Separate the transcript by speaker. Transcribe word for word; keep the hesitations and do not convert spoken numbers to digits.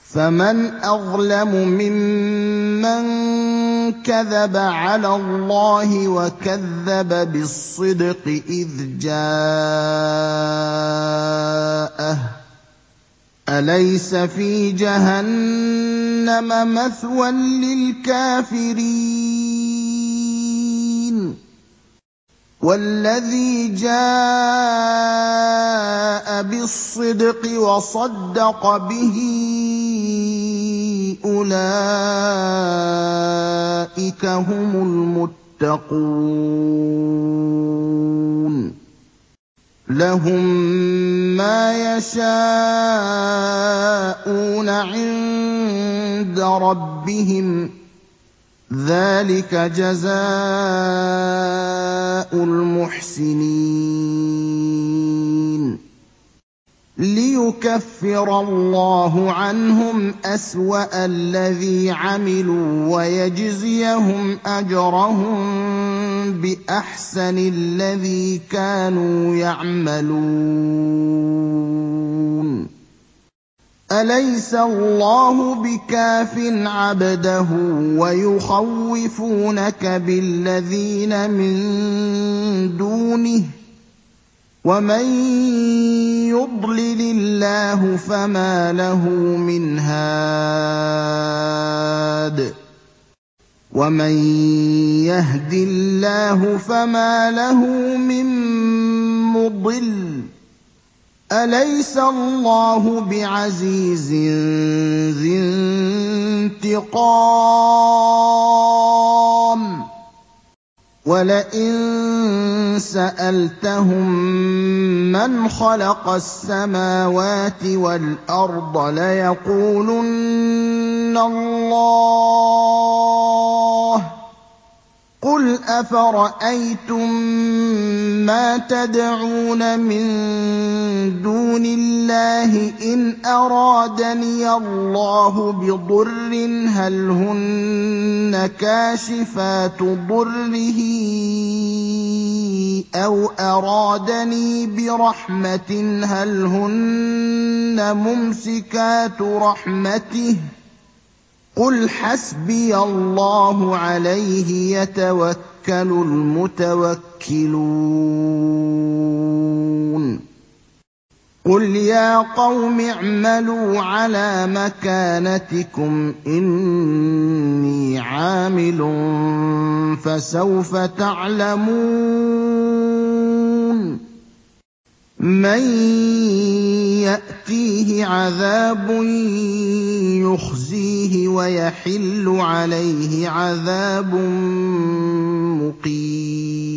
Speaker 1: فَمَنْ أَظْلَمُ مِمَّن كَذَبَ عَلَى اللَّهِ وَكَذَّبَ بِالصِّدْقِ إِذْ جَاءَهُ ۚ أَلَيْسَ فِي جَهَنَّمَ مَثْوًى لِّلْكَافِرِينَ وَالَّذِي جَاءَ بِالصِّدْقِ وَصَدَّقَ بِهِ أُولَٰئِكَ هُمُ الْمُتَّقُونَ لَهُم مَّا يَشَاءُونَ عِندَ رَبِّهِمْ ۚ ذَٰلِكَ جَزَاءُ الْمُحْسِنِينَ لِيُكَفِّرَ اللَّهُ عَنْهُمْ أَسْوَأَ الَّذِي عَمِلُوا وَيَجْزِيَهُمْ أَجْرَهُم بِأَحْسَنِ الَّذِي كَانُوا يَعْمَلُونَ أَلَيْسَ اللَّهُ بِكَافٍ عَبْدَهُ وَيُخَوِّفُونَكَ بِالَّذِينَ مِن دُونِهِ ۚ وَمَن يُضْلِلِ اللَّهُ فَمَا لَهُ مِنْ هَادٍ وَمَن يَهْدِ اللَّهُ فَمَا لَهُ مِن مُّضِلٍّ ۗ أَلَيْسَ اللَّهُ بِعَزِيزٍ ذِي انتِقَامٍ وَلَئِن سَأَلْتَهُم مَّنْ خَلَقَ السَّمَاوَاتِ وَالْأَرْضَ لَيَقُولُنَّ اللَّهُ ۚ قُلْ أَفَرَأَيْتُم مَّا تَدْعُونَ مِن دُونِ اللَّهِ إِنْ أَرَادَنِيَ اللَّهُ بِضُرٍّ هَلْ هُنَّ كَاشِفَاتُ ضُرِّهِ أَوْ أَرَادَنِي بِرَحْمَةٍ هَلْ هُنَّ مُمْسِكَاتُ رَحْمَتِهِ ۚ قُلْ حَسْبِيَ اللَّهُ عَلَيْهِ يَتَوَكَّلُ الْمُتَوَكِّلُونَ قُلْ يَا قَوْمِ اعْمَلُوا عَلَىٰ مَكَانَتِكُمْ إِنِّي عَامِلٌ ۖ فَسَوْفَ تَعْلَمُونَ مَن يَأْتِيهِ عَذَابٌ يُخْزِيهِ وَيَحِلُّ عَلَيْهِ عَذَابٌ مُّقِيمٌ